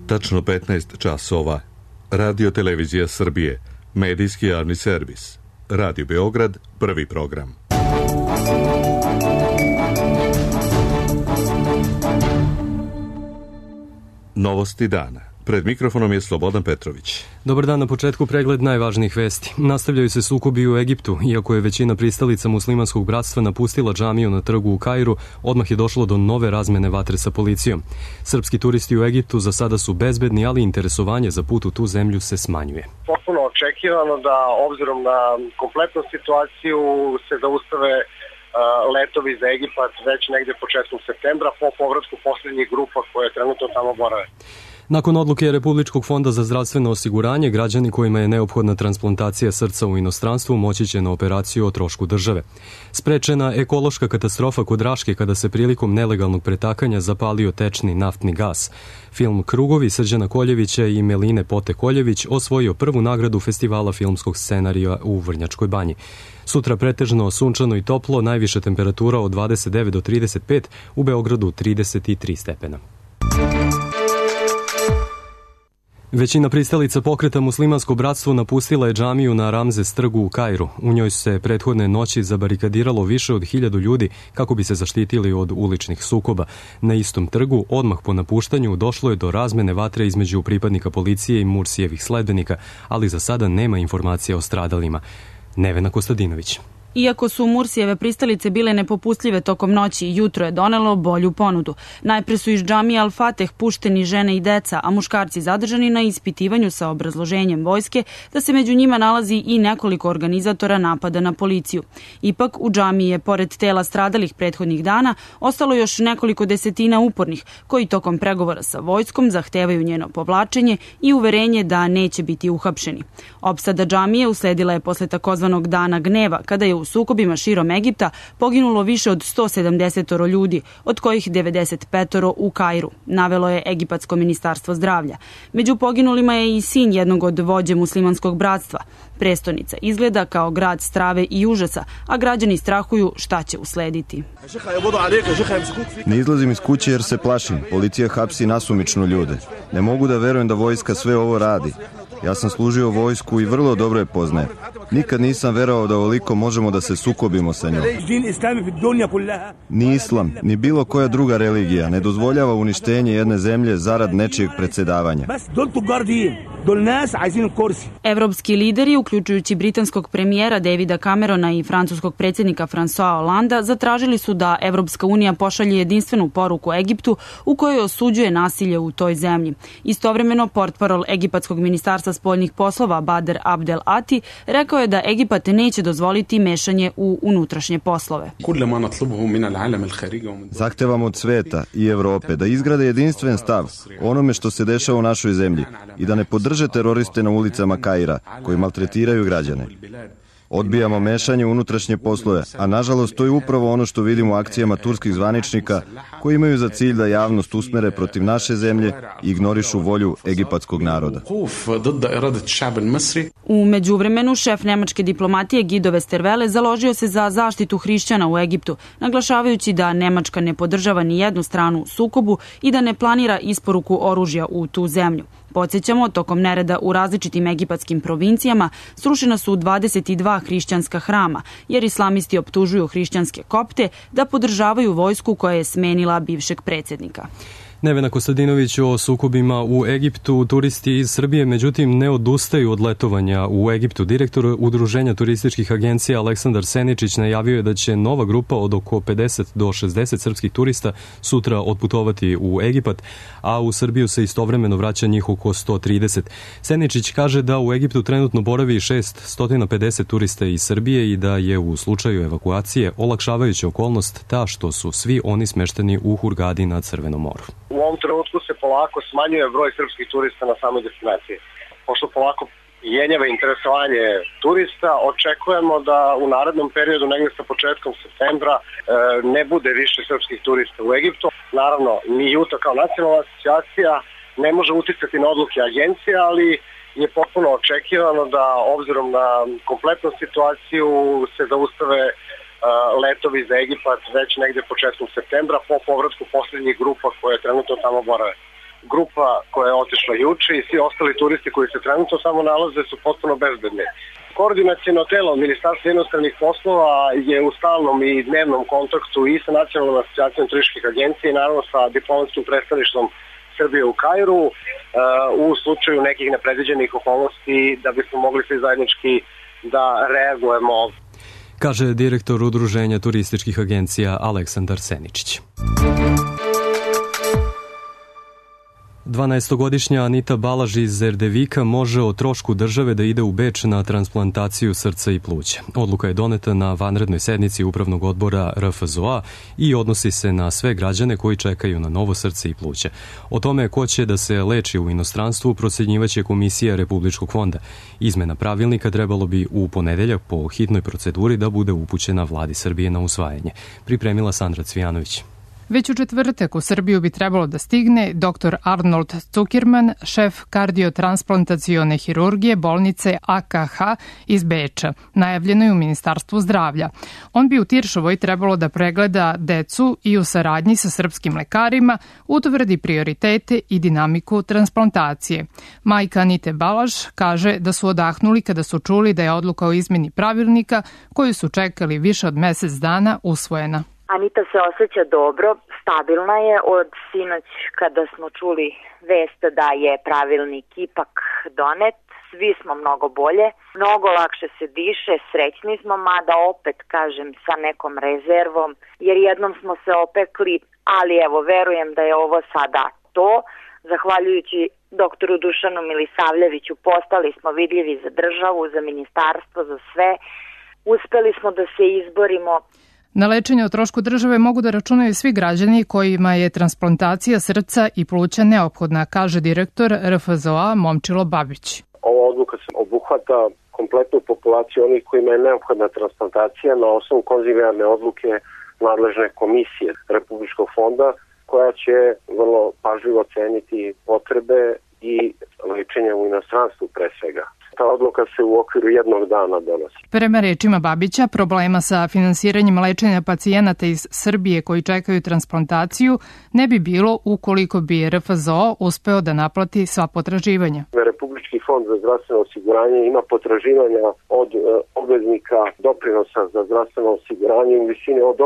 Tačno 15 časova. Radio Televizija Srbije. Medijski javni servis. Radio Beograd, prvi program. Novosti dana. Pred mikrofonom je Slobodan Petrović. Dobar dan, na početku pregled najvažnijih vesti. Nastavljaju se sukobi u Egiptu. Iako je većina pristalica muslimanskog bratstva napustila džamiju na trgu u Kairu, odmah je došlo do nove razmene vatre sa policijom. Srpski turisti u Egiptu za sada su bezbedni, ali interesovanje za put u tu zemlju se smanjuje. Potpuno očekivano da, obzirom na kompletnu situaciju, se zaustave letovi za Egipat već negde početkom septembra po povratku posljednjih grupa koje trenutno tamo borave. Nakon odluke Republičkog fonda za zdravstveno osiguranje, građani kojima je neophodna transplantacija srca u inostranstvu moći će na operaciju o trošku države. Sprečena ekološka katastrofa kod Raške kada se prilikom nelegalnog pretakanja zapalio tečni naftni gas. Film Krugovi Srđana Koljevića i Meline Pote Koljević osvojio prvu nagradu festivala filmskog scenarija u Vrnjačkoj Banji. Sutra pretežno sunčano i toplo, najviša temperatura od 29 do 35, u Beogradu 33 stepena. Većina pristalica pokreta Muslimansko bratstvo napustila je džamiju na Ramzes trgu u Kairu. U njoj se prethodne noći zabarikadiralo više od 1000 ljudi kako bi se zaštitili od uličnih sukoba. Na istom trgu, odmah po napuštanju, došlo je do razmene vatre između pripadnika policije i Mursijevih sledbenika, ali za sada nema informacija o stradalima. Nevena Kostadinović. Iako su Mursijeve pristalice bile nepopustljive tokom noći, jutro je donelo bolju ponudu. Najpre su iz džamije Al-Fateh pušteni žene i deca, a muškarci zadržani na ispitivanju sa obrazloženjem vojske da se među njima nalazi i nekoliko organizatora napada na policiju. Ipak, u džamiji je, pored tela stradalih prethodnih dana, ostalo još nekoliko desetina upornih, koji tokom pregovora sa vojskom zahtevaju njeno povlačenje i uverenje da neće biti uhapšeni. Opsada džamije usledila je posle takozvanog Dana gneva, kada je u sukobima širom Egipta poginulo više od 170 ljudi, od kojih 95 u Kairu, navelo je Egipatsko ministarstvo zdravlja. Među poginulima je i sin jednog od vođe muslimanskog bratstva. Prestonica izgleda kao grad strave i užasa, a građani strahuju šta će uslediti. Ne izlazim iz kuće jer se plašim. Policija hapsi nasumično ljude. Ne mogu da verujem da vojska sve ovo radi. Ja sam služio vojsku i vrlo dobro je poznajem. Nikad nisam verovao da ovoliko možemo da se sukobimo sa njom. Ni islam, ni bilo koja druga religija ne dozvoljava uništenje jedne zemlje zarad nečijeg predsjedavanja. Evropski lideri, uključujući britanskog premijera Davida Camerona i francuskog predsjednika François Hollanda, zatražili su da Evropska unija pošalje jedinstvenu poruku Egiptu u kojoj osuđuje nasilje u toj zemlji. Istovremeno, portparol Egipatskog ministarstva spoljnih poslova Bader Abdel Ati rekao je da Egipat neće dozvoliti mešanje u unutrašnje poslove. Zahtevamo od sveta i Evrope da izgrade jedinstven stav onome što se dešava u našoj zemlji i da ne podrže teroriste na ulicama Kaira koji maltretiraju građane. Odbijamo mešanje u unutrašnje poslove, a nažalost to je upravo ono što vidimo u akcijama turskih zvaničnika koji imaju za cilj da javnost usmere protiv naše zemlje i ignorišu volju egipatskog naroda. U međuvremenu, šef nemačke diplomatije Guido Westerwelle založio se za zaštitu hrišćana u Egiptu, naglašavajući da Nemačka ne podržava ni jednu stranu u sukobu i da ne planira isporuku oružja u tu zemlju. Podsjećamo, tokom nereda u različitim egipatskim provincijama srušena su 22 hrišćanska hrama, jer islamisti optužuju hrišćanske kopte da podržavaju vojsku koja je smenila bivšeg predsjednika. Nevena Kostadinović o sukobima u Egiptu. Turisti iz Srbije, međutim, ne odustaju od letovanja u Egiptu. Direktor Udruženja turističkih agencija Aleksandar Seničić najavio je da će nova grupa od oko 50 do 60 srpskih turista sutra otputovati u Egipat, a u Srbiju se istovremeno vraća njih oko 130. Seničić kaže da u Egiptu trenutno boravi 650 turista iz Srbije i da je u slučaju evakuacije olakšavajuća okolnost ta što su svi oni smešteni u Hurgadi na Crvenom moru. U ovom trenutku se polako smanjuje broj srpskih turista na samoj destinaciji. Pošto polako jenjava interesovanje turista, očekujemo da u narednom periodu, negdje sa početkom septembra, ne bude više srpskih turista u Egiptu. Naravno, ni JUTA kao nacionalna asocijacija ne može uticati na odluke agencije, ali je potpuno očekivano da, obzirom na kompletnu situaciju, se zaustave letovi za Egipat već negde početkom septembra po povratku posljednjih grupa koje trenutno tamo borave. grupa koja je otišla juče i svi ostali turisti koji se trenutno samo nalaze su potpuno bezbedni. Koordinaciono telo Ministarstva inostranih poslova je u stalnom i dnevnom kontaktu i sa Nacionalnom asocijacijom turističkih agencija i naravno sa diplomatskim predstavništvom Srbije u Kairu u slučaju nekih nepredviđenih okolnosti da bismo mogli svi zajednički da reagujemo. Kaže direktor Udruženja turističkih agencija Aleksandar Seničić. 12-godišnja Anita Balaž iz Erdevika može o trošku države da ide u Beč na transplantaciju srca i pluća. Odluka je doneta na vanrednoj sednici Upravnog odbora RFZO-a i odnosi se na sve građane koji čekaju na novo srce i pluća. O tome ko će da se leči u inostranstvu procenjivaće Komisija Republičkog fonda. Izmena pravilnika trebalo bi u ponedeljak po hitnoj proceduri da bude upućena Vladi Srbije na usvajanje. Pripremila Sandra Cvijanović. Već u četvrtak u Srbiju bi trebalo da stigne dr. Arnold Zuckerman, šef kardiotransplantacione hirurgije bolnice AKH iz Beča, najavljeno je u Ministarstvu zdravlja. On bi u Tiršovoj trebalo da pregleda decu i u saradnji sa srpskim lekarima utvrdi prioritete i dinamiku transplantacije. Majka Anite Balaž kaže da su odahnuli kada su čuli da je odluka o izmeni pravilnika koju su čekali više od mesec dana usvojena. Anita se osjeća dobro, stabilna je od sinoć kada smo čuli vest da je pravilnik ipak donet. Svi smo mnogo bolje, mnogo lakše se diše, srećni smo, mada opet kažem sa nekom rezervom, jer jednom smo se opekli, ali evo verujem da je ovo sada to. Zahvaljujući doktoru Dušanu Milisavljeviću postali smo vidljivi za državu, za ministarstvo, za sve. Uspeli smo da se izborimo. Na lečenje o trošku države mogu da računaju svi građani kojima je transplantacija srca i pluća neophodna, kaže direktor RFZO-a Momčilo Babić. Ova odluka se obuhvata kompletnu populaciju onih kojima je neophodna transplantacija na osnovu konzilijarne odluke nadležne komisije Republičkog fonda, koja će vrlo pažljivo ceniti potrebe i lečenje u inostranstvu pre svega. Ta odluka se u okviru jednog dana donosi. Prema rečima Babića, problema sa finansiranjem lečenja pacijenata iz Srbije koji čekaju transplantaciju ne bi bilo ukoliko bi RFZO uspeo da naplati sva potraživanja. Republički fond za zdravstveno osiguranje ima potraživanja od obveznika doprinosa za zdravstveno osiguranje u visini od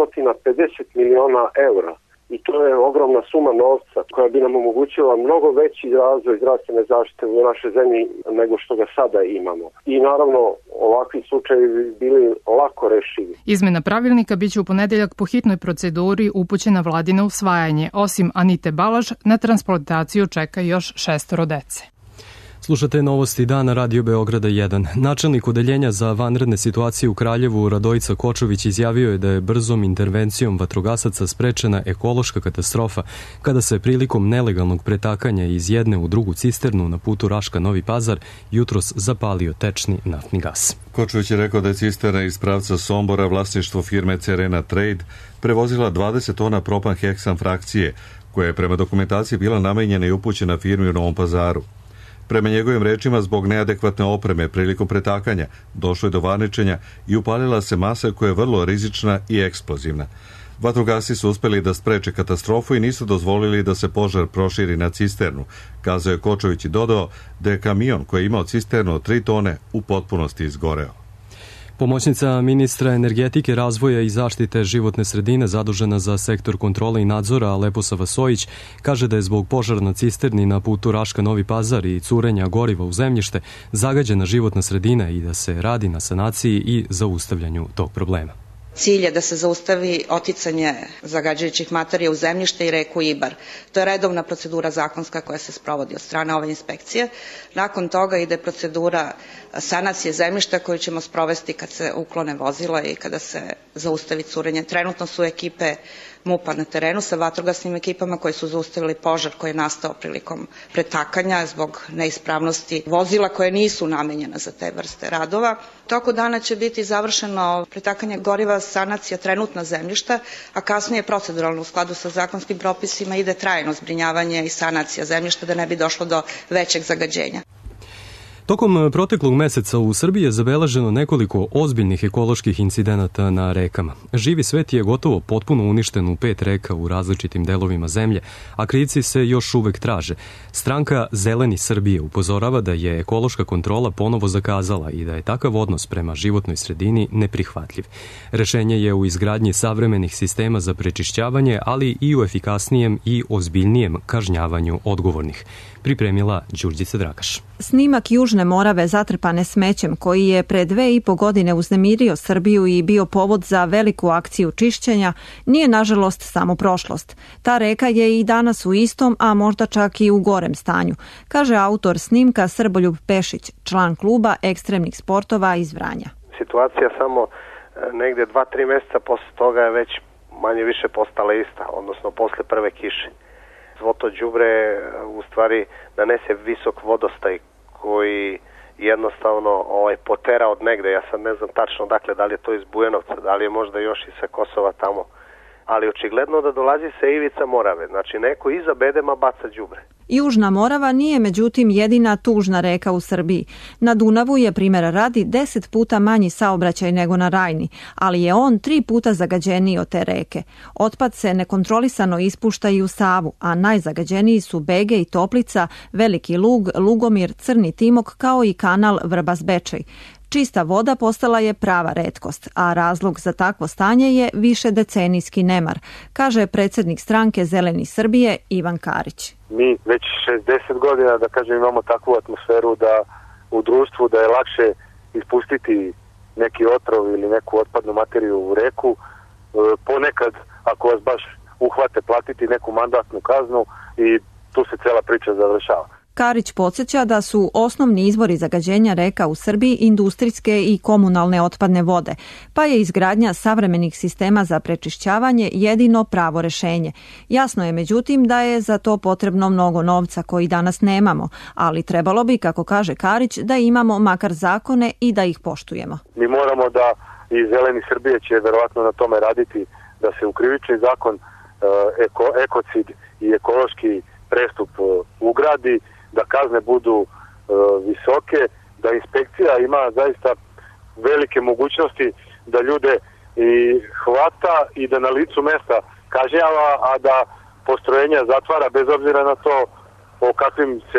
850 miliona eura. I to je ogromna suma novca koja bi nam omogućila mnogo veći razvoj zdravstvene zaštite u našoj zemlji nego što ga sada imamo. I naravno ovakvi slučajevi bi bili lako rešivi. Izmena pravilnika biće u ponedeljak po hitnoj proceduri upućena Vladi na usvajanje. Osim Anite Balaž, na transplantaciju čeka još 6 dece. Slušate novosti dana Radio Beograda 1. Načelnik odeljenja za vanredne situacije u Kraljevu Radojica Kočović izjavio je da je brzom intervencijom vatrogasaca sprečena ekološka katastrofa kada se prilikom nelegalnog pretakanja iz jedne u drugu cisternu na putu Raška-Novi Pazar jutros zapalio tečni naftni gas. Kočović je rekao da je cisterna iz pravca Sombora vlasništvo firme Cerena Trade prevozila 20 tona propan-heksan frakcije koja je prema dokumentaciji bila namenjena i upućena firmi u Novom Pazaru. Prema njegovim rečima, zbog neadekvatne opreme prilikom pretakanja došlo je do varničenja i upalila se masa koja je vrlo rizična i eksplozivna. Vatrogasci su uspeli da spreče katastrofu i nisu dozvolili da se požar proširi na cisternu, kazao je Kočović i dodao da je kamion koji je imao cisternu od 3 tone u potpunosti izgoreo. Pomoćnica ministra energetike, razvoja i zaštite životne sredine zadužena za sektor kontrole i nadzora Leposava Sojić kaže da je zbog požara na cisterni na putu Raška-Novi Pazar i curenja goriva u zemljište zagađena životna sredina i da se radi na sanaciji i zaustavljanju tog problema. Cilj je da se zaustavi oticanje zagađujućih materija u zemljište i reku Ibar. To je redovna procedura zakonska koja se sprovodi od strane ove inspekcije. Nakon toga ide procedura sanacije zemljišta koju ćemo sprovesti kad se uklone vozila i kada se zaustavi curenje. Trenutno su ekipe MUP-a na terenu sa vatrogasnim ekipama koji su zaustavili požar koji je nastao prilikom pretakanja zbog neispravnosti vozila koje nisu namenjena za te vrste radova. Toko dana će biti završeno pretakanje goriva, sanacija trenutna zemljišta, a kasnije proceduralno u skladu sa zakonskim propisima ide trajno zbrinjavanje i sanacija zemljišta da ne bi došlo do većeg zagađenja. Tokom proteklog meseca u Srbiji je zabeleženo nekoliko ozbiljnih ekoloških incidenata na rekama. Živi svet je gotovo potpuno uništen u 5 reka u različitim delovima zemlje, a krivci se još uvek traže. Stranka Zeleni Srbije upozorava da je ekološka kontrola ponovo zakazala i da je takav odnos prema životnoj sredini neprihvatljiv. Rešenje je u izgradnji savremenih sistema za prečišćavanje, ali i u efikasnijem i ozbiljnijem kažnjavanju odgovornih. Pripremila Đurđica Dragaš. Snimak Južne Morave zatrpane smećem, koji je pre 2,5 godine uznemirio Srbiju i bio povod za veliku akciju čišćenja, nije nažalost samo prošlost. Ta reka je i danas u istom, a možda čak i u gorem stanju, kaže autor snimka Srboljub Pešić, član kluba ekstremnih sportova iz Vranja. Situacija samo negde 2-3 meseca posle toga je već manje više postala ista, odnosno posle prve kiše. Svo to đubre u stvari nanese visok vodostaj koji jednostavno potera od negde. Ja sad ne znam tačno dakle da li je to iz Bujanovca, da li je možda još i sa Kosova tamo. Ali očigledno da dolazi sa ivica Morave. Znači neko iza bedema baca đubre. Južna Morava nije međutim jedina tužna reka u Srbiji. Na Dunavu je, primjera radi, 10 puta manji saobraćaj nego na Rajni, ali je on 3 puta zagađeniji od te reke. Otpad se nekontrolisano ispušta i u Savu, a najzagađeniji su Bege i Toplica, Veliki Lug, Lugomir, Crni Timok, kao i kanal Vrbas-Bečej. Čista voda postala je prava retkost, a razlog za takvo stanje je višedecenijski nemar, kaže predsjednik stranke Zeleni Srbije Ivan Karić. Mi već 60 godina, da kažem, imamo takvu atmosferu da u društvu da je lakše ispustiti neki otrov ili neku otpadnu materiju u reku. Ponekad, ako vas baš uhvate, platiti neku mandatnu kaznu i tu se cela priča završava. Karić podsjeća da su osnovni izvori zagađenja reka u Srbiji industrijske i komunalne otpadne vode, pa je izgradnja savremenih sistema za prečišćavanje jedino pravo rešenje. Jasno je međutim da je za to potrebno mnogo novca koji danas nemamo, ali trebalo bi, kako kaže Karić, da imamo makar zakone i da ih poštujemo. Mi moramo da, i Zeleni Srbije će verovatno na tome raditi, da se u krivični zakon ekocid i ekološki prestup ugradi, da kazne budu visoke, da inspekcija ima zaista velike mogućnosti da ljude i hvata i da na licu mesta kažnjava, a da postrojenja zatvara bez obzira na to o kakvim se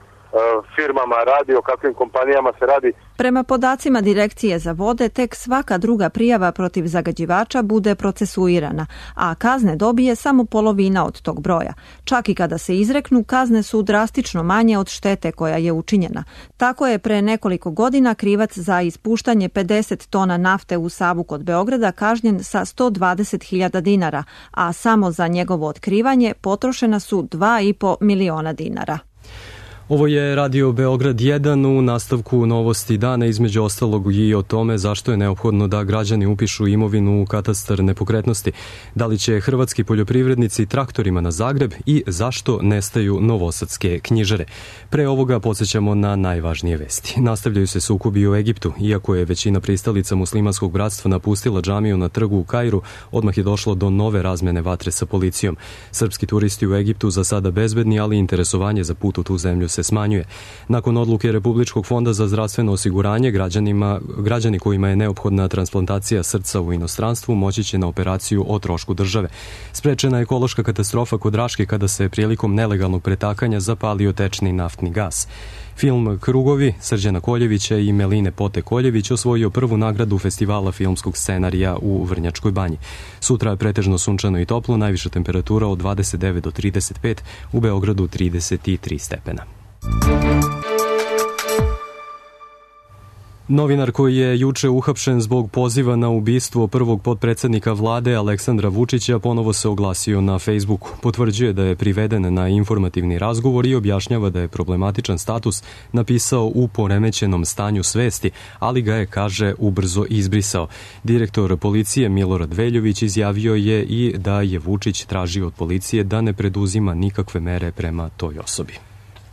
firmama radi, o kakvim kompanijama se radi. Prema podacima Direkcije za vode, tek svaka druga prijava protiv zagađivača bude procesuirana, a kazne dobije samo polovina od tog broja. Čak i kada se izreknu, kazne su drastično manje od štete koja je učinjena. Tako je pre nekoliko godina krivac za ispuštanje 50 tona nafte u Savu kod Beograda kažnjen sa 120.000 dinara, a samo za njegovo otkrivanje potrošena su 2,5 miliona dinara. Ovo je Radio Beograd 1, u nastavku novosti dana, između ostalog i o tome zašto je neophodno da građani upišu imovinu u katastar nepokretnosti, da li će hrvatski poljoprivrednici traktorima na Zagreb i zašto nestaju novosadske knjižare. Pre ovoga podsjećamo na najvažnije vesti. Nastavljaju se sukobi u Egiptu. Iako je većina pristalica muslimanskog bratstva napustila džamiju na trgu u Kairu, odmah je došlo do nove razmene vatre sa policijom. Srpski turisti u Egiptu za sada bezbedni, ali interesovanje za put u tu zemlju se smanjuje. Nakon odluke Republičkog fonda za zdravstveno osiguranje, građani kojima je neophodna transplantacija srca u inostranstvu moći će na operaciju o trošku države. Sprečena je ekološka katastrofa kod Raške kada se prilikom nelegalnog pretakanja zapalio tečni naftni gas. Film Krugovi Srđana Koljevića i Meline Pote Koljević osvojio prvu nagradu festivala filmskog scenarija u Vrnjačkoj banji. Sutra je pretežno sunčano i toplo, najviša temperatura od 29 do 35, u Beogradu 33 stepena. Novinar koji je juče uhapšen zbog poziva na ubistvo prvog potpredsednika vlade Aleksandra Vučića ponovo se oglasio na Facebooku. Potvrđuje da je priveden na informativni razgovor i objašnjava da je problematičan status napisao u poremećenom stanju svesti, ali ga je, kaže, ubrzo izbrisao. Direktor policije Milorad Veljović izjavio je i da je Vučić tražio od policije da ne preduzima nikakve mere prema toj osobi.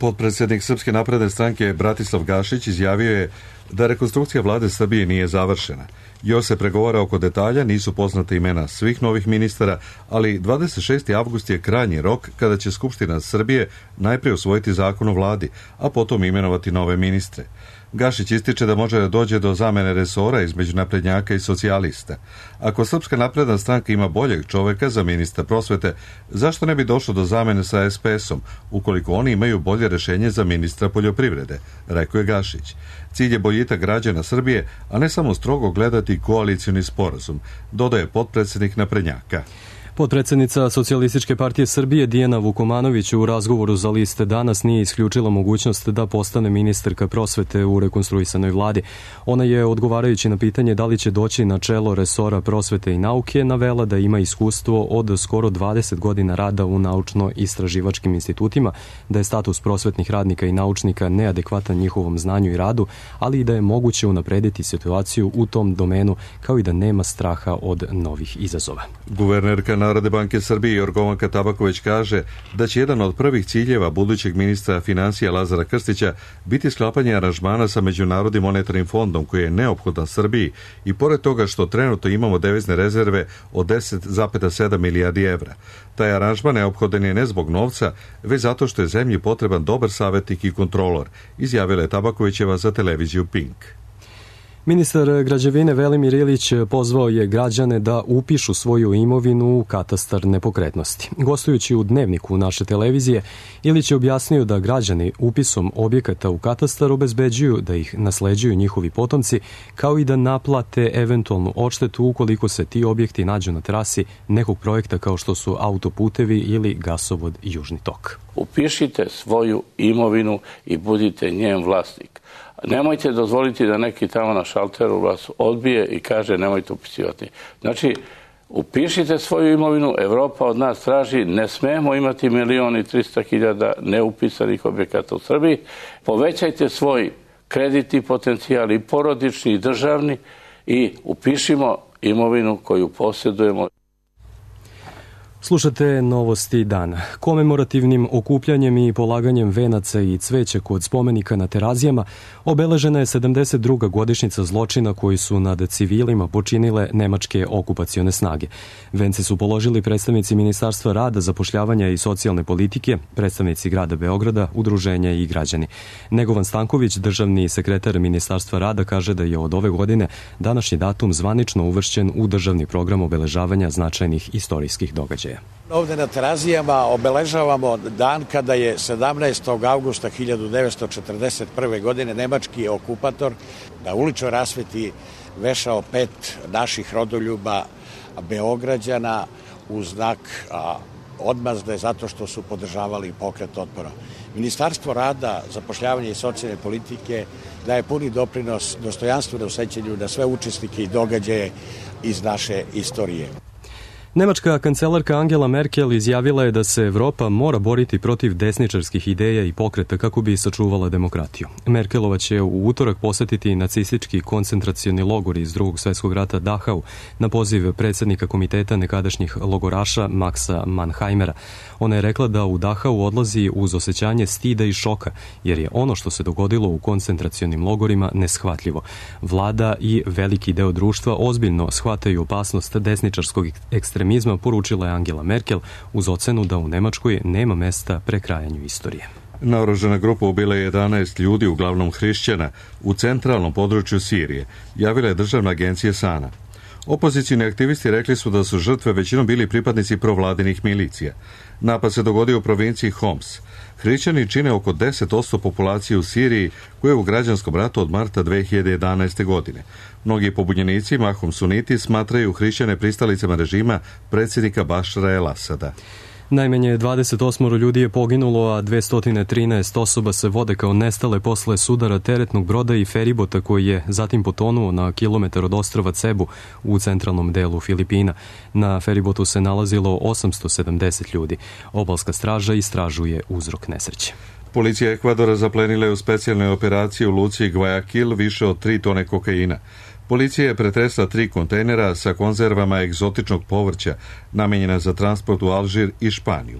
Potpredsjednik Srpske napredne stranke Bratislav Gašić izjavio je da rekonstrukcija vlade Srbije nije završena. Još se pregovara oko detalja, nisu poznate imena svih novih ministara, ali 26. avgust je krajnji rok kada će Skupština Srbije najprije usvojiti zakon o vladi, a potom imenovati nove ministre. Gašić ističe da može da dođe do zamene resora između naprednjaka i socijalista. Ako Srpska napredna stranka ima boljeg čoveka za ministra prosvete, zašto ne bi došlo do zamene sa SPS-om, ukoliko oni imaju bolje rešenje za ministra poljoprivrede, rekao je Gašić. Cilj je boljitak građana Srbije, a ne samo strogo gledati koalicioni sporazum, dodaje potpredsjednik naprednjaka. Potpredsjednica Socijalističke partije Srbije Dijana Vukomanović u razgovoru za Liste danas nije isključila mogućnost da postane ministarka prosvete u rekonstruisanoj vladi. Ona je, odgovarajući na pitanje da li će doći na čelo resora prosvete i nauke, navela da ima iskustvo od skoro 20 godina rada u naučno-istraživačkim institutima, da je status prosvetnih radnika i naučnika neadekvatan njihovom znanju i radu, ali i da je moguće unaprediti situaciju u tom domenu, kao i da nema straha od novih izazova. Guvernerka Narodne banke Srbije Jorgovanka Tabaković kaže da će jedan od prvih ciljeva budućeg ministra financija Lazara Krstića biti sklapanje aranžmana sa Međunarodnim monetarnim fondom koji je neophodan Srbiji i pored toga što trenutno imamo devizne rezerve od 10,7 milijardi evra. Taj aranžman neophodan je ne zbog novca, već zato što je zemlji potreban dobar savjetnik i kontrolor, izjavila je Tabakovićeva za televiziju Pink. Ministar građevine Velimir Ilić pozvao je građane da upišu svoju imovinu u katastar nepokretnosti. Gostujući u Dnevniku naše televizije, Ilić je objasnio da građani upisom objekata u katastar obezbeđuju da ih nasleđuju njihovi potomci, kao i da naplate eventualnu odštetu ukoliko se ti objekti nađu na trasi nekog projekta kao što su autoputevi ili gasovod Južni tok. Upišite svoju imovinu i budite njen vlasnik. Nemojte dozvoliti da neki tamo na šalteru vas odbije i kaže nemojte upisivati. Znači, upišite svoju imovinu, Evropa od nas traži, ne smemo imati 1.300.000 neupisanih objekata u Srbiji. Povećajte svoj kreditni potencijal i porodični i državni i upišimo imovinu koju posjedujemo. Slušate novosti dana. Komemorativnim okupljanjem i polaganjem venaca i cveća kod spomenika na Terazijama obeležena je 72. godišnjica zločina koji su nad civilima počinile nemačke okupacione snage. Vence su položili predstavnici Ministarstva rada, zapošljavanja i socijalne politike, predstavnici grada Beograda, udruženja i građani. Negovan Stanković, državni sekretar Ministarstva rada, kaže da je od ove godine današnji datum zvanično uvršćen u državni program obeležavanja značajnih istorijskih događaja. Ovde na Terazijama obeležavamo dan kada je 17. avgusta 1941. godine nemački okupator na uličnoj rasveti vešao 5 naših rodoljuba Beograđana u znak odmazde zato što su podržavali pokret otpora. Ministarstvo rada, zapošljavanja i socijalne politike daje puni doprinos dostojanstvenom sećanju na sve učesnike i događaje iz naše istorije. Nemačka kancelarka Angela Merkel izjavila je da se Evropa mora boriti protiv desničarskih ideja i pokreta kako bi sačuvala demokratiju. Merkelova će u utorak posetiti nacistički koncentracioni logor iz Drugog svjetskog rata Dachau na poziv predsjednika komiteta nekadašnjih logoraša Maxa Mannheimera. Ona je rekla da u Dachau odlazi uz osjećanje stida i šoka, jer je ono što se dogodilo u koncentracionim logorima neshvatljivo. Vlada i veliki deo društva ozbiljno shvataju opasnost desničarskog ekstremizma, poručila je Angela Merkel uz ocenu da u Nemačkoj nema mesta prekrajanju istorije. Naoružana grupa ubila je 11 ljudi, uglavnom hrišćana, u centralnom području Sirije, javila je državna agencija SANA. Opozicijni aktivisti rekli su da su žrtve većinom bili pripadnici provladinih milicija. Napad se dogodio u provinciji Homs. Hrišćani čine oko 10% populacije u Siriji, koja je u građanskom ratu od marta 2011. godine. Mnogi pobunjenici, mahom suniti, smatraju hrišćane pristalicama režima predsjednika Bašara el-Asada. Najmanje 28 ljudi je poginulo, a 213 osoba se vode kao nestale posle sudara teretnog broda i feribota koji je zatim potonuo na kilometar od ostrva Cebu u centralnom delu Filipina. Na feribotu se nalazilo 870 ljudi. Obalska straža istražuje uzrok nesreće. Policija Ekvadora zaplenila je u specijalnoj operaciji u luci Guayaquil više od 3 tone kokaina. Policija je pretresla 3 kontejnera sa konzervama egzotičnog povrća, namenjena za transport u Alžir i Španiju.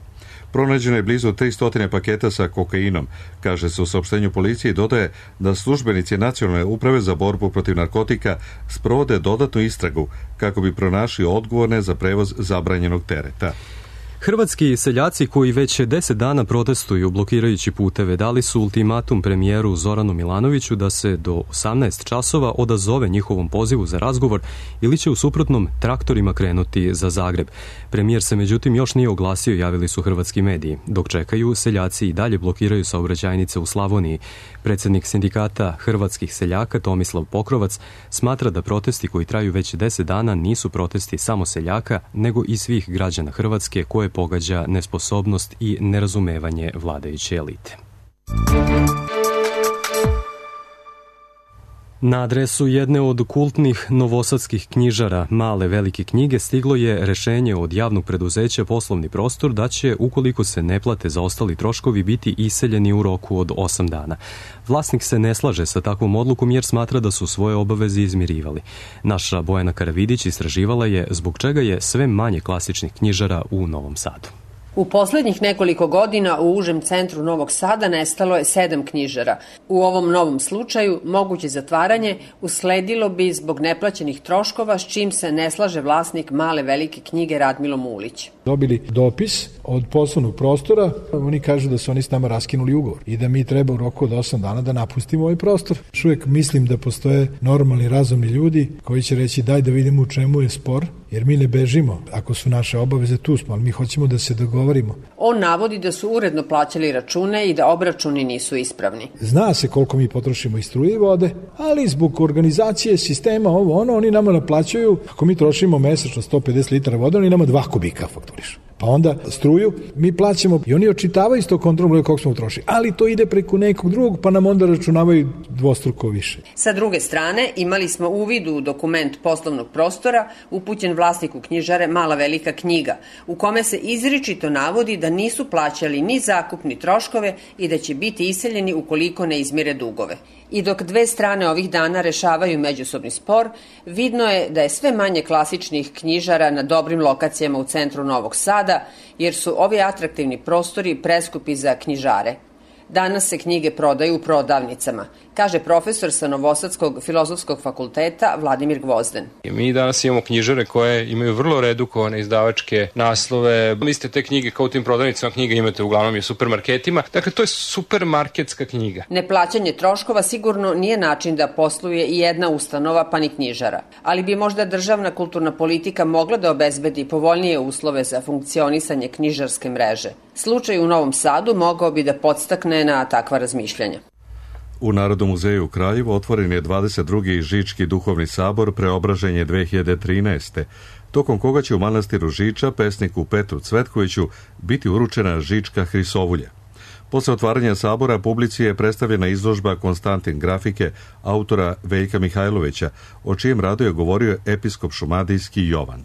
Pronađeno je blizu 300 paketa sa kokainom, kaže se u saopštenju policije i dodaje da službenici Nacionalne uprave za borbu protiv narkotika sprovode dodatnu istragu kako bi pronašli odgovorne za prevoz zabranjenog tereta. Hrvatski seljaci koji već 10 dana protestuju blokirajući puteve dali su ultimatum premijeru Zoranu Milanoviću da se do 18 časova odazove njihovom pozivu za razgovor ili će u suprotnom traktorima krenuti za Zagreb. Premijer se međutim još nije oglasio, javili su hrvatski mediji. Dok čekaju, seljaci i dalje blokiraju saobraćajnice u Slavoniji. Predsjednik sindikata hrvatskih seljaka Tomislav Pokrovac smatra da protesti koji traju već 10 dana nisu protesti samo seljaka, nego i svih građana Hrvatske koje pogađa nesposobnost i nerazumevanje vladajuće elite. Na adresu jedne od kultnih novosadskih knjižara Male velike knjige stiglo je rešenje od javnog preduzeća Poslovni prostor da će, ukoliko se ne plate zaostali troškovi, biti iseljeni u roku od 8 dana. Vlasnik se ne slaže sa takvom odlukom jer smatra da su svoje obaveze izmirivali. Naša Bojana Karavidić istraživala je zbog čega je sve manje klasičnih knjižara u Novom Sadu. U poslednjih nekoliko godina u užem centru Novog Sada nestalo je 7 knjižara. U ovom novom slučaju moguće zatvaranje usledilo bi zbog neplaćenih troškova, s čim se ne slaže vlasnik Male velike knjige Radmilo Mulić. Dobili dopis od Poslovnog prostora, oni kažu da su oni s nama raskinuli ugovor i da mi treba u roku od 8 dana da napustimo ovaj prostor. Uvijek mislim da postoje normalni, razumni ljudi koji će reći daj da vidimo u čemu je spor, jer mi ne bežimo. Ako su naše obaveze, tu smo, ali mi hoćemo da se dogovorimo. On navodi da su uredno plaćali račune i da obračuni nisu ispravni. Zna se koliko mi potrošimo i struje i vode, ali zbog organizacije sistema oni nama naplaćuju, ako mi trošimo mesečno 150 litara vode, oni nama 2 kubika fakturišu. Pa onda struju mi plaćamo i oni očitavaju isto kontrolu koliko smo utrošili, ali to ide preko nekog drugog, pa nam onda računavaju dvostruko više. Sa druge strane, imali smo uvid u dokument Poslovnog prostora upućen vlasniku knjižare Mala velika knjiga, u kome se izričito navodi da nisu plaćali ni zakup ni troškove i da će biti iseljeni ukoliko ne izmire dugove. I dok dve strane ovih dana rešavaju međusobni spor, vidno je da je sve manje klasičnih knjižara na dobrim lokacijama u centru Novog Sada, jer su ovi atraktivni prostori preskupi za knjižare. Danas se knjige prodaju u prodavnicama, kaže profesor sa Novosadskog filozofskog fakulteta Vladimir Gvozden. Mi danas imamo knjižare koje imaju vrlo redukovane izdavačke naslove. Iste te knjige kao u tim prodavnicama knjige imate uglavnom i u supermarketima. Dakle, to je supermarketska knjiga. Neplaćanje troškova sigurno nije način da posluje i jedna ustanova, pa ni knjižara. Ali bi možda državna kulturna politika mogla da obezbedi povoljnije uslove za funkcionisanje knjižarske mreže. Slučaj u Novom Sadu mogao bi da podstakne na takva razmišljanja. U Narodnom muzeju u Kraljevu otvoren je 22. Žički duhovni sabor Preobraženje 2013. tokom koga će u manastiru Žiča pesniku Petru Cvetkoviću biti uručena Žička Hrisovulja. Posle otvaranja sabora publici je predstavljena izložba Konstantin grafike autora Veljka Mihajlovića, o čijem radu je govorio episkop šumadijski Jovan.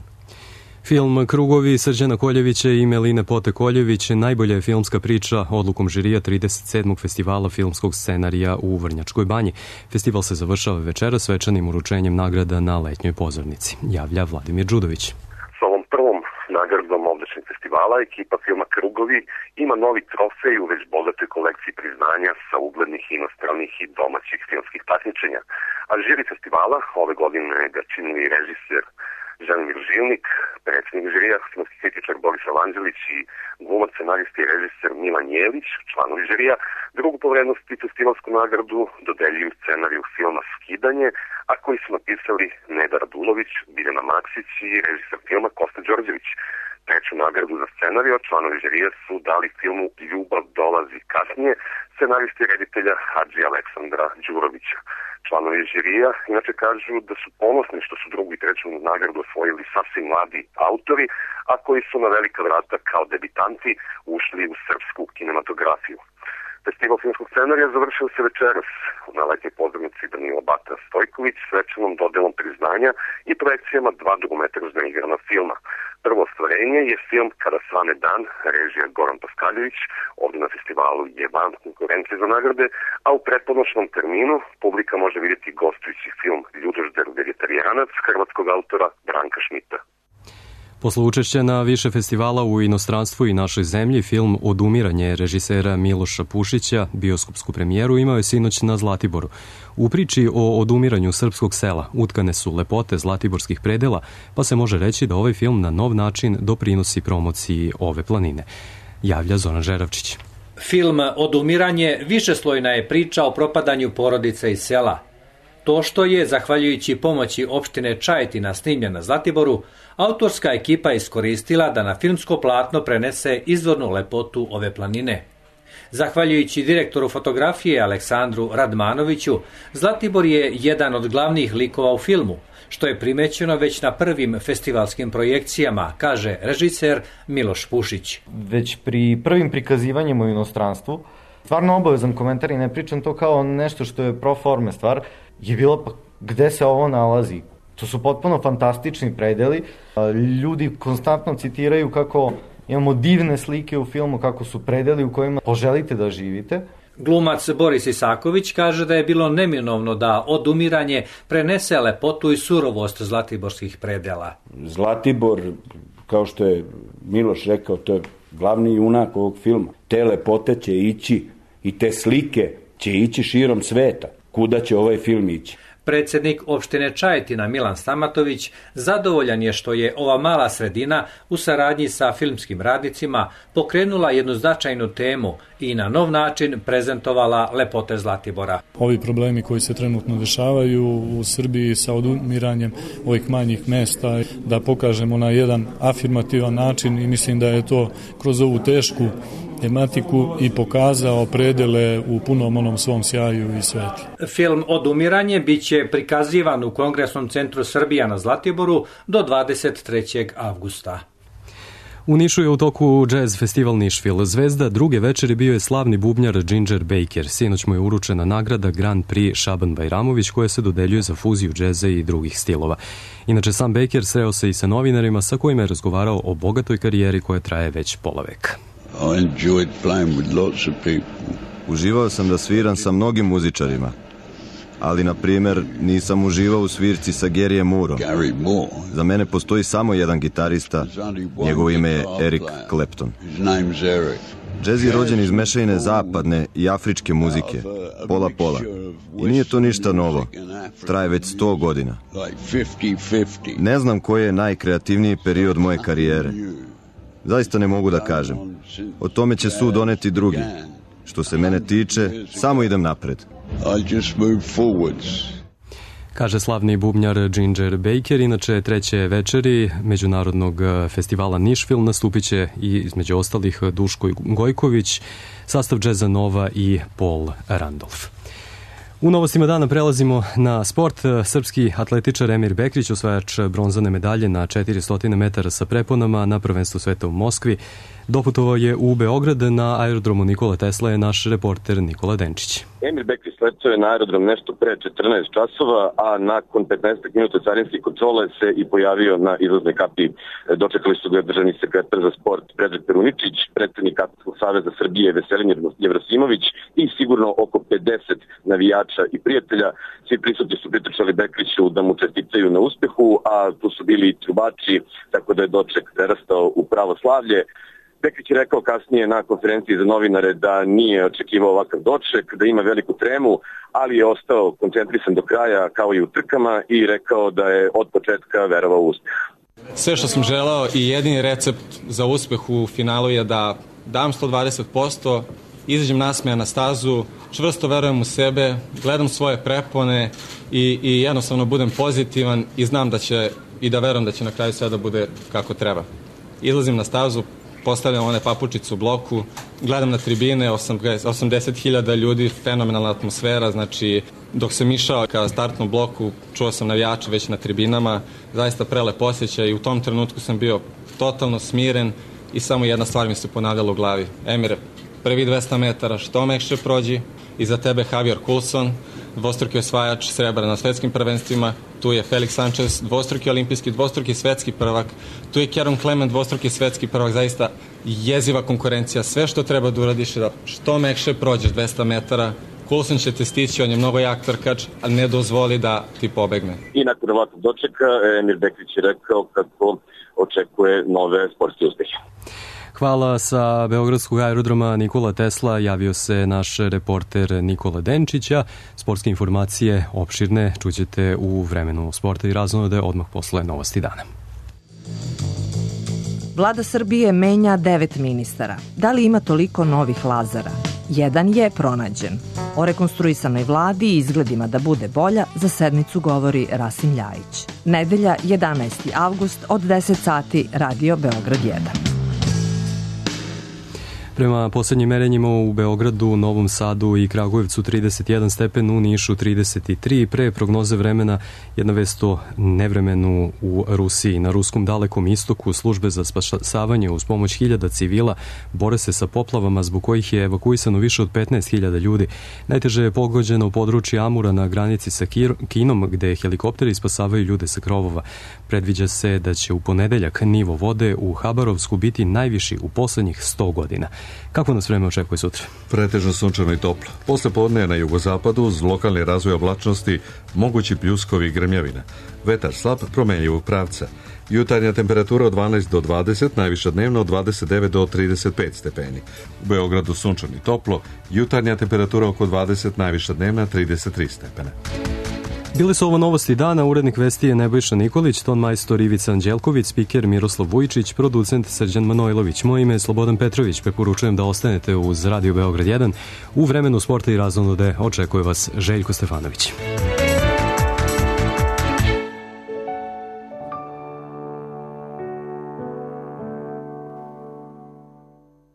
Film Krugovi Srđana Koljevića i Meline Pote Koljević najbolja je filmska priča odlukom žirija 37. festivala filmskog scenarija u Vrnjačkoj banji. Festival se završava večera svečanim uručenjem nagrada na letnjoj pozornici, javlja Vladimir Đudović. S ovom prvom nagradom ovdašnjeg festivala ekipa filma Krugovi ima novi trofej u već bogatoj kolekciji priznanja sa uglednih inostranih i domaćih filmskih takmičenja. A žiri festivala ove godine ga činili režiser Želimir Žilnik, predsjednik žirija, filmski kritičar Boris Alanđelić i glumac, scenarist i režiser Milan Jelić, članovi žirija. Drugu po vrednosti festivalsku nagradu dodeljuju scenariju filma Skidanje, a koji su napisali Neda Radulović, Biljana Maksić i režiser filma Kosta Đorđević. Treću nagradu za scenariju članovi žirija su dali filmu Ljubav dolazi kasnije, scenaristi i reditelja Hadži Aleksandra Đurovića. Članovi žirija inače kažu da su ponosni što su drugu i treću nagradu osvojili sasvim mladi autori, a koji su na velika vrata kao debitanti ušli u srpsku kinematografiju. Festival filmskog scenarija završio se večeras na letnjoj pozornici Danila Bata Stojković svečanom dodelom priznanja i projekcijama 2 dugometražna igrana filma. Prvo ostvarenje je film Kada svane dan, režija Goran Paskaljević, ovdje na festivalu je van konkurencije za nagrade, a u pretponoćnom terminu publika može vidjeti gostujući film Ljudožder vegetarijanac hrvatskog autora Branka Šmita. Posle učešća na više festivala u inostranstvu i našoj zemlji, film Odumiranje režisera Miloša Pušića bioskopsku premijeru imao je sinoć na Zlatiboru. U priči o odumiranju srpskog sela utkane su lepote zlatiborskih predela, pa se može reći da ovaj film na nov način doprinosi promociji ove planine. Javlja Zoran Žeravčić. Film Odumiranje višeslojna je priča o propadanju porodica iz sela. To što je, zahvaljujući pomoći opštine Čajetina snimljen na Zlatiboru, autorska ekipa je iskoristila da na filmsko platno prenese izvornu lepotu ove planine. Zahvaljujući direktoru fotografije Aleksandru Radmanoviću, Zlatibor je jedan od glavnih likova u filmu, što je primećeno već na prvim festivalskim projekcijama, kaže režiser Miloš Pušić. Već pri prvim prikazivanjima u inostranstvu, stvarno obavezan komentar i ne pričam to kao nešto što je pro forme stvar, je bilo pa gde se ovo nalazi. To su potpuno fantastični predeli. Ljudi konstantno citiraju kako imamo divne slike u filmu, kako su predeli u kojima poželite da živite. Glumac Boris Isaković kaže da je bilo neminovno da Odumiranje prenese lepotu i surovost zlatiborskih predela. Zlatibor, kao što je Miloš rekao, to je glavni junak ovog filma. Te lepote će ići i te slike će ići širom sveta. Kuda će ovaj film ići? Predsednik opštine Čajetina Milan Stamatović zadovoljan je što je ova mala sredina u saradnji sa filmskim radnicima pokrenula jednu značajnu temu i na nov način prezentovala lepote Zlatibora. Ovi problemi koji se trenutno dešavaju u Srbiji sa odumiranjem ovih manjih mesta, da pokažemo na jedan afirmativan način i mislim da je to kroz ovu tešku tematiku i pokazao predele u punom onom svom sjaju i svetlu. Film Odumiranje biće prikazivan u Kongresnom centru Srbija na Zlatiboru do 23. avgusta. U Nišu je u toku jazz festival Nišvil. Zvezda druge večeri bio je slavni bubnjar Ginger Baker. Sinoć mu je uručena nagrada Grand Prix Šaban Bajramović koja se dodeljuje za fuziju džeza i drugih stilova. Inače, sam Baker sreo se i sa novinarima sa kojima je razgovarao o bogatoj karijeri koja traje već pola veka. Uživao sam da sviram sa mnogim muzičarima, ali, na primjer, nisam uživao u svirci sa Garyjem Moorom. Za mene postoji samo jedan gitarista, njegovo ime je Eric Clapton. Džez je rođen iz mešavine zapadne i afričke muzike, pola-pola. I nije to ništa novo, traje već 100 godina. Ne znam koji je najkreativniji period moje karijere. Zaista ne mogu da kažem. O tome će sud doneti drugi. Što se mene tiče, samo idem napred. Kaže slavni bubnjar Ginger Baker. Inače, treće večeri Međunarodnog festivala Nišvil nastupit će i između ostalih Duško Gojković, sastav džeza Nova i Paul Randolph. U novostima dana prelazimo na sport. Srpski atletičar Emir Bekrić, osvajač bronzane medalje na 400 metara sa preponama na prvenstvu sveta u Moskvi, doputovao je u Beograd. Na aerodromu Nikola Tesla je naš reporter Nikola Denčić. Emir Bekrić sletao je na aerodrom nešto pre 14 časova, a nakon 15 minuta carinske kontrole se i pojavio na izlaznoj kapi. Dočekali su ga državni sekretar za sport Predrag Peruničić, predsednik Atletičkog saveza Srbije Veselimir Jevrosimović i sigurno oko 50 navijača i prijatelja. Svi prisutni su pritrčali Bekriću da mu čestitaju na uspehu, a tu su bili i trubači, tako da je doček prerastao u pravo slavlje. Bekrić je rekao kasnije na konferenciji za novinare da nije očekivao ovakav doček, da ima veliku tremu, ali je ostao koncentrisan do kraja kao i u trkama i rekao da je od početka verovao u uspeh. Sve što sam želeo i jedini recept za uspeh u finalu je da dam 120%, izađem nasmejan na stazu, čvrsto verujem u sebe, gledam svoje prepone i jednostavno budem pozitivan i znam da će i da verujem da će na kraju sve da bude kako treba. Izlazim na stazu, postavljam one papučice u bloku, gledam na tribine, 80.000 ljudi, fenomenalna atmosfera, znači dok sam išao ka startnom bloku, čuo sam navijače već na tribinama, zaista prelep osjećaj i u tom trenutku sam bio totalno smiren i samo jedna stvar mi se ponavljala u glavi. Emire, prvi 200 metara što mekše prođi, iza tebe Javier Coulson, dvostruki osvajač srebra na svetskim prvenstvima, tu je Felix Sanchez, dvostruki olimpijski, dvostruki svetski prvak, tu je Kieron Clement, dvostruki svetski prvak, zaista jeziva konkurencija, sve što treba da uradiš je da što mekše prođeš 200 metara Coulson će te stići, on je mnogo jak trkač, a ne dozvoli da ti pobegne. I nakon ovakvog dočeka Emir Bekrić je rekao kako očekuje nove sportske uspehe. Hvala. Sa Beogradskog aerodroma Nikola Tesla javio se naš reporter Nikola Denčića. Sportske informacije opširne čućete u vremenu sporta i razonode odmah posle novosti dana. Vlada Srbije menja 9 ministara. Da li ima toliko novih Lazara? Jedan je pronađen. O rekonstruisanoj vladi i izgledima da bude bolja za sednicu govori Rasim Ljajić. Nedelja, 11. avgust od 10 sati, Radio Beograd 1. Prema poslednjim merenjima u Beogradu, Novom Sadu i Kragujevcu 31 stepen, u Nišu 33, pre prognoze vremena jedna vest o nevremenu u Rusiji. Na ruskom Dalekom istoku službe za spasavanje uz pomoć 1000 civila bore se sa poplavama zbog kojih je evakuisano više od 15.000 ljudi. Najteže je pogođeno u području Amura na granici sa Kinom, gde helikopteri spasavaju ljude sa krovova. Predviđa se da će u ponedeljak nivo vode u Habarovsku biti najviši u poslednjih 100 godina. Kako nas vreme očekuje sutra? Pretežno sunčano i toplo. Posle podne na jugozapadu uz lokalni razvoj oblačnosti mogući pljuskovi i grmljavina. Vetar slab promenljivog pravca. Jutarnja temperatura od 12 do 20, najviša dnevno od 29 do 35 stepeni. U Beogradu sunčano i toplo, jutarnja temperatura oko 20, najviša dnevna 33 stepena. Bili su ovo novosti dana, urednik vesti je Nebojša Nikolić, ton majstor Ivica Anđelković, spiker Miroslav Vujčić, producent Srđan Manojlović. Moje ime je Slobodan Petrović, preporučujem da ostanete uz Radio Beograd 1. U vremenu sporta i razonode očekuje vas Željko Stefanović.